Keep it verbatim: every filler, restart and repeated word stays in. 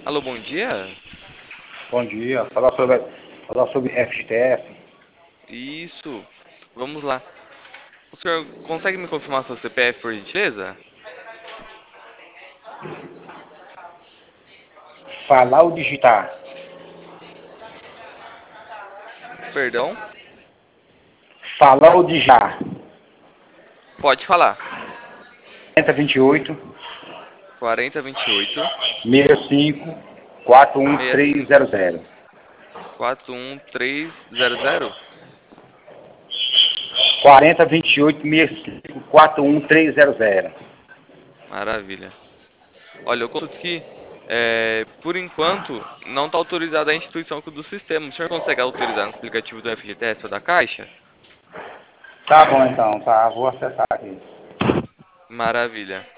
Alô, bom dia? Bom dia. Falar sobre, falar sobre F G T S. Isso. Vamos lá. O senhor consegue me confirmar seu C P F, por gentileza? Falar ou digitar? Perdão? Falar ou digitar? Pode falar. quarenta, vinte e oito, quarenta, vinte e oito, sessenta e cinco, quatro um sessenta e três zero cinco, zero. quatro um três zero zero? quarenta, vinte e oito, sessenta e cinco, quatro um três zero zero. Maravilha. Olha, eu conto aqui, é, por enquanto, não está autorizada a instituição do sistema. O senhor consegue autorizar no aplicativo do F G T S ou da Caixa? Tá bom então, tá. Vou acessar aqui. Maravilha.